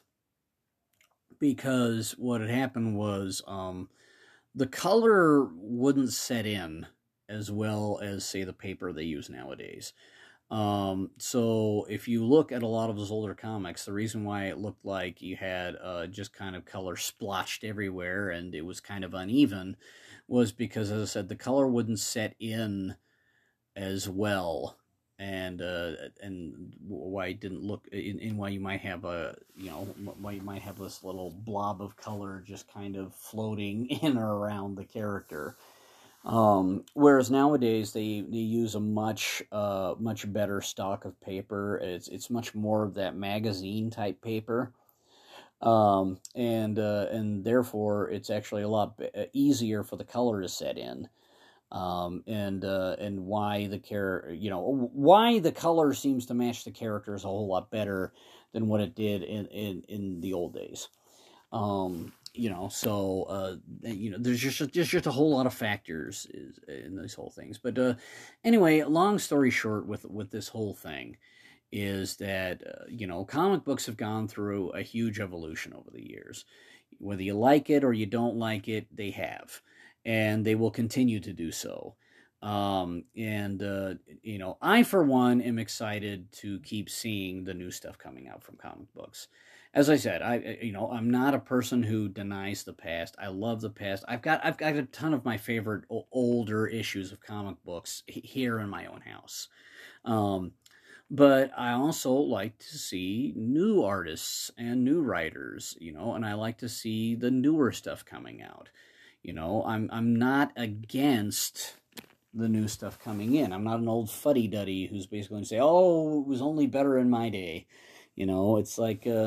because what had happened was um, the color wouldn't set in as well as, say, the paper they use nowadays. Um, so if you look at a lot of those older comics, the reason why it looked like you had uh, just kind of color splotched everywhere and it was kind of uneven was because, as I said, the color wouldn't set in as well, and uh, and why it didn't look, and why you might have a you know why you might have this little blob of color just kind of floating in or around the character. Um, whereas nowadays they, they use a much uh, much better stock of paper. It's it's much more of that magazine type paper, um, and uh, and therefore it's actually a lot easier for the color to set in. Um, and uh, and why the char- you know why the color seems to match the characters a whole lot better than what it did in in, in the old days. Um, you know, so uh, you know, there's just just just a whole lot of factors is, in these whole things. But uh, anyway, long story short, with with this whole thing, is that uh, you know, comic books have gone through a huge evolution over the years. Whether you like it or you don't like it, they have, and they will continue to do so. Um, and uh, you know, I for one am excited to keep seeing the new stuff coming out from comic books. As I said, I you know I'm not a person who denies the past. I love the past. I've got I've got a ton of my favorite o- older issues of comic books here in my own house. Um, but I also like to see new artists and new writers, you know, and I like to see the newer stuff coming out. You know, I'm I'm not against the new stuff coming in. I'm not an old fuddy-duddy who's basically going to say, "Oh, it was only better in my day." You know, it's like uh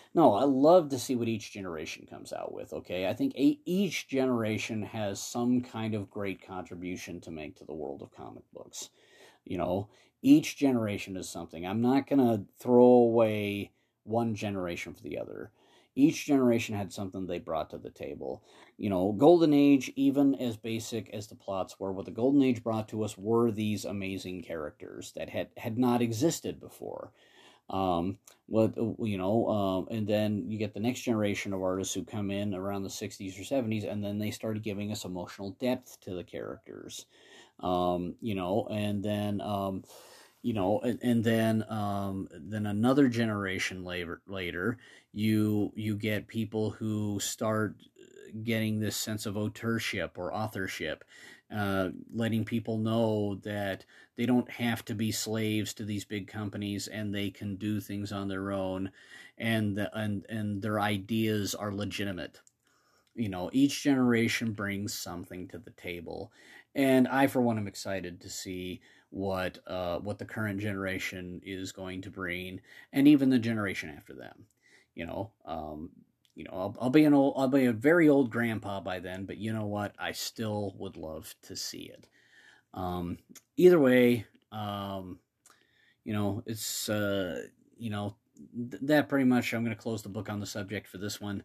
No, I love to see what each generation comes out with, okay? I think a- each generation has some kind of great contribution to make to the world of comic books. You know, each generation is something. I'm not going to throw away one generation for the other. Each generation had something they brought to the table. You know, Golden Age, even as basic as the plots were, what the Golden Age brought to us were these amazing characters that had, had not existed before. Um, what you know, um, and then you get the next generation of artists who come in around the sixties or seventies, and then they started giving us emotional depth to the characters. Um, you know, and then um, you know, and, and then um, then another generation later, later, you you get people who start getting this sense of authorship or authorship, uh, letting people know that they don't have to be slaves to these big companies and they can do things on their own, and the, and and their ideas are legitimate. You know, each generation brings something to the table, and I, for one, am excited to see what uh, what the current generation is going to bring, and even the generation after them. You know, um, you know, I'll, I'll be an old, I'll be a very old grandpa by then, but you know what? I still would love to see it. Um, either way, um, you know, it's uh, you know th- that pretty much. I'm going to close the book on the subject for this one.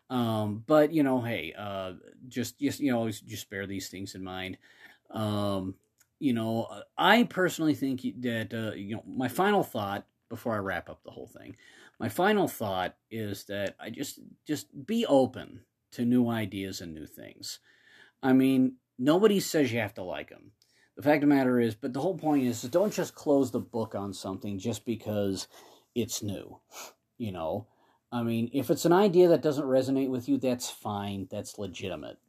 Um, but you know, hey, uh, just just you know, always just bear these things in mind. Um, you know, I personally think that uh, you know, my final thought before I wrap up the whole thing, my final thought is that I just just be open to new ideas and new things. I mean, nobody says you have to like them. The fact of the matter is, but the whole point is, don't just close the book on something just because it's new. You know, I mean, if it's an idea that doesn't resonate with you, that's fine. That's legitimate.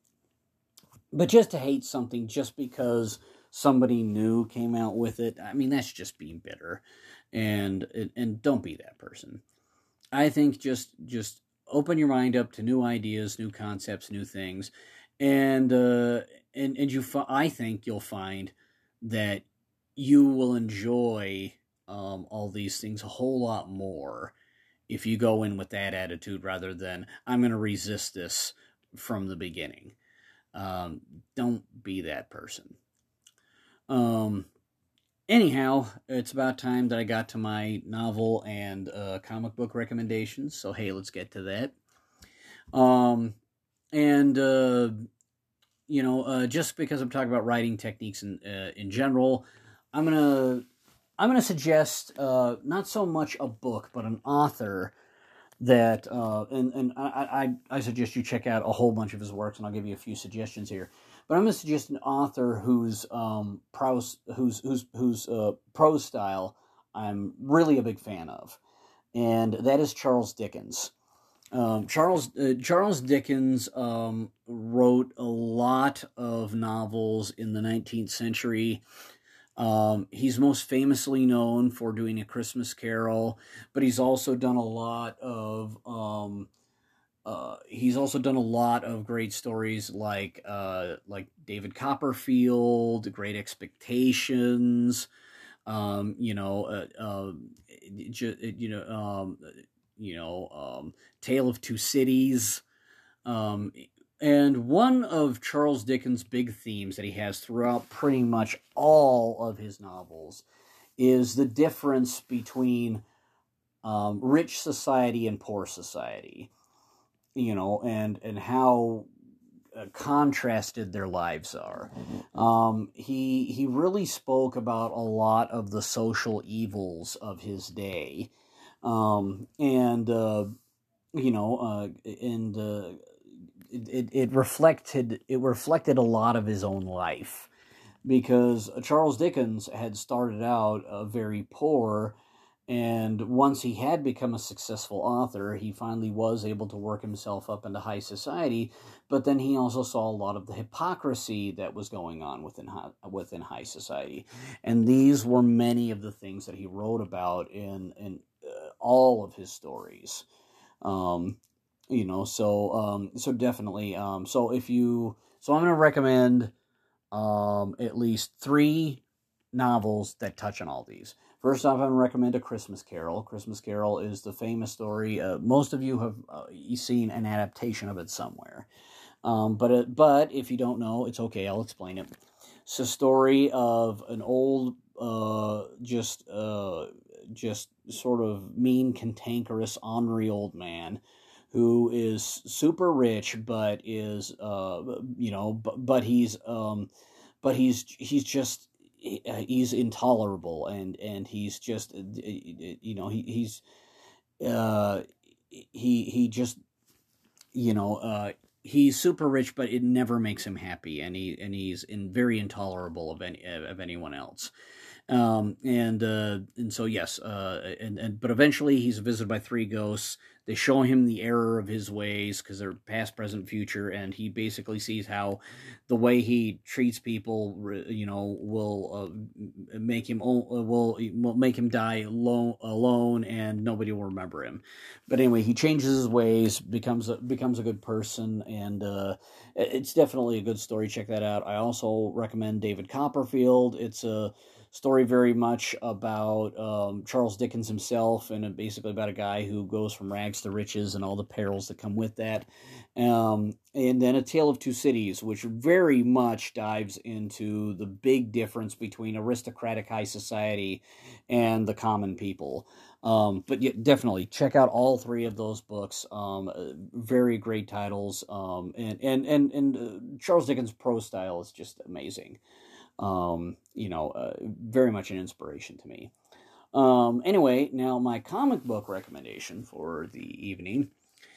But just to hate something just because somebody new came out with it, I mean, that's just being bitter. And and don't be that person. I think just just open your mind up to new ideas, new concepts, new things, and uh, and and you. I think you'll find that you will enjoy um, all these things a whole lot more if you go in with that attitude rather than I'm going to resist this from the beginning. Um, don't be that person. Um, anyhow, it's about time that I got to my novel and uh, comic book recommendations. So hey, let's get to that. Um, and uh, you know, uh, just because I'm talking about writing techniques in uh, in general, I'm gonna I'm gonna suggest uh, not so much a book, but an author that uh, and and I, I I suggest you check out a whole bunch of his works, and I'll give you a few suggestions here. But I'm going to suggest an author whose um prose whose whose whose uh, prose style I'm really a big fan of, and that is Charles Dickens. Um, Charles uh, Charles Dickens um, wrote a lot of novels in the nineteenth century. Um, he's most famously known for doing A Christmas Carol, but he's also done a lot of um, uh, he's also done a lot of great stories like uh, like David Copperfield, Great Expectations, um, you know, uh, uh, you know, um, you know, um, Tale of Two Cities. Um, and one of Charles Dickens' big themes that he has throughout pretty much all of his novels is the difference between um, rich society and poor society, you know, and, and how uh, contrasted their lives are. Um, he, he really spoke about a lot of the social evils of his day. Um, and, uh, you know, uh, and, uh, It, it reflected it reflected a lot of his own life, because Charles Dickens had started out uh, very poor, and once he had become a successful author, he finally was able to work himself up into high society. But then he also saw a lot of the hypocrisy that was going on within high, within high society, and these were many of the things that he wrote about in in uh, all of his stories. Um, you know, so um, so definitely. Um, so if you, so I'm going to recommend um, at least three novels that touch on all these. First off, I'm going to recommend A Christmas Carol. Christmas Carol is the famous story. Uh, most of you have uh, seen an adaptation of it somewhere. Um, but uh, but if you don't know, it's okay. I'll explain it. It's a story of an old, uh, just uh, just sort of mean, cantankerous, ornery old man who is super rich, but is uh, you know, but, but he's um, but he's he's just he's intolerable, and and he's just you know he he's uh, he he just you know uh, he's super rich, but it never makes him happy, and he and he's in very intolerable of any of anyone else. Um, and, uh, and so, yes, uh, and, and, but eventually he's visited by three ghosts. They show him the error of his ways, because they're past, present, future, and he basically sees how the way he treats people, you know, will, uh, make him, will, will make him die alone, alone, and nobody will remember him. But anyway, he changes his ways, becomes a, becomes a good person, and, uh, it's definitely a good story. Check that out. I also recommend David Copperfield. It's a story very much about um, Charles Dickens himself, and basically about a guy who goes from rags to riches and all the perils that come with that. Um, and then A Tale of Two Cities, which very much dives into the big difference between aristocratic high society and the common people. Um, but yeah, definitely check out all three of those books. Um, very great titles. Um, and and and and uh, Charles Dickens' prose style is just amazing. Um, you know, uh, very much an inspiration to me. Um, anyway, now my comic book recommendation for the evening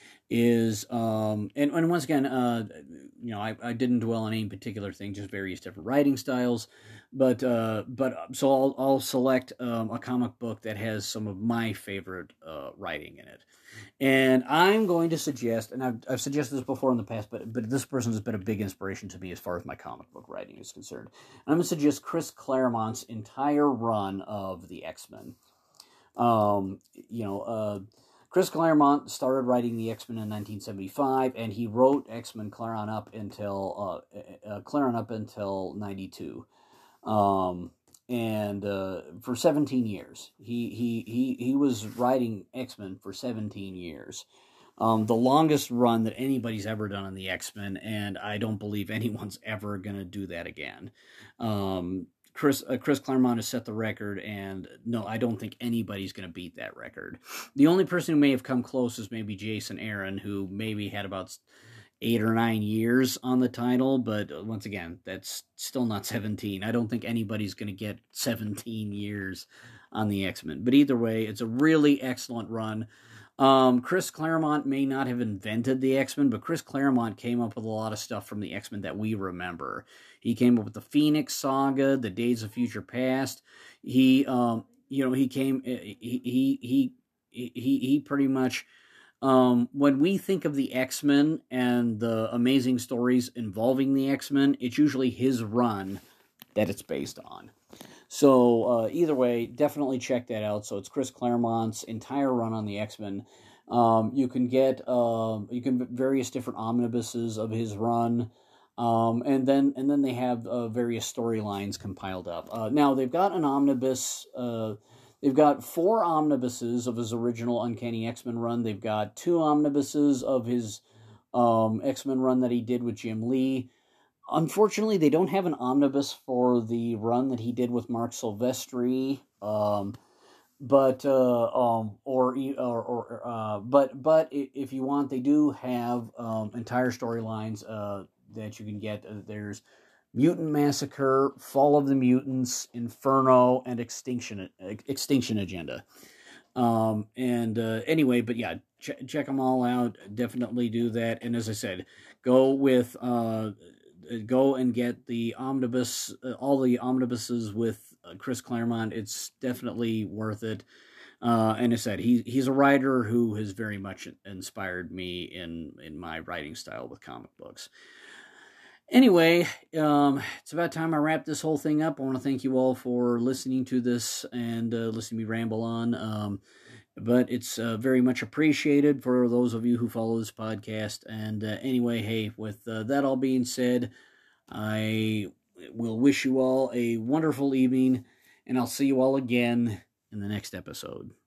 is, um, and, and once again, uh, you know, I, I didn't dwell on any particular thing, just various different writing styles, but, uh, but, so I'll, I'll select, um, a comic book that has some of my favorite, uh, writing in it. And I'm going to suggest, and I've, I've suggested this before in the past, but but this person has been a big inspiration to me as far as my comic book writing is concerned. And I'm going to suggest Chris Claremont's entire run of the X-Men. Um, you know, uh, Chris Claremont started writing the X-Men in nineteen seventy-five, and he wrote X-Men Clear on up until uh, uh, Clear on up until ninety-two. Um, and uh, for seventeen years, he he he he was writing X-Men for seventeen years, um, the longest run that anybody's ever done on the X-Men, and I don't believe anyone's ever gonna do that again. Um, Chris uh, Chris Claremont has set the record, and no, I don't think anybody's gonna beat that record. The only person who may have come close is maybe Jason Aaron, who maybe had about eight or nine years on the title, but once again, that's still not seventeen. I don't think anybody's going to get seventeen years on the X-Men. But either way, it's a really excellent run. Um, Chris Claremont may not have invented the X-Men, but Chris Claremont came up with a lot of stuff from the X-Men that we remember. He came up with the Phoenix Saga, the Days of Future Past. He, um, you know, he came, he, he, he, he, he pretty much... Um, when we think of the X-Men and the amazing stories involving the X-Men, it's usually his run that it's based on. So, uh, either way, definitely check that out. So it's Chris Claremont's entire run on the X-Men. Um, you can get, uh, you can various different omnibuses of his run. Um, and then, and then they have, uh, various storylines compiled up. Uh, now they've got an omnibus, uh, They've got four omnibuses of his original Uncanny X-Men run. They've got two omnibuses of his um, X-Men run that he did with Jim Lee. Unfortunately, they don't have an omnibus for the run that he did with Mark Silvestri. Um, but uh, um, or or, or uh, but but if you want, they do have um, entire storylines uh, that you can get. Uh, there's Mutant Massacre, Fall of the Mutants, Inferno, and Extinction Extinction Agenda. Um, and uh, anyway, but yeah, ch- check them all out. Definitely do that. And as I said, go with uh, go and get the omnibus, uh, all the omnibuses with uh, Chris Claremont. It's definitely worth it. Uh, and as I said, he he's a writer who has very much inspired me in in my writing style with comic books. Anyway, um, it's about time I wrap this whole thing up. I want to thank you all for listening to this and uh, listening to me ramble on. Um, but it's uh, very much appreciated for those of you who follow this podcast. And uh, anyway, hey, with uh, that all being said, I will wish you all a wonderful evening, and I'll see you all again in the next episode.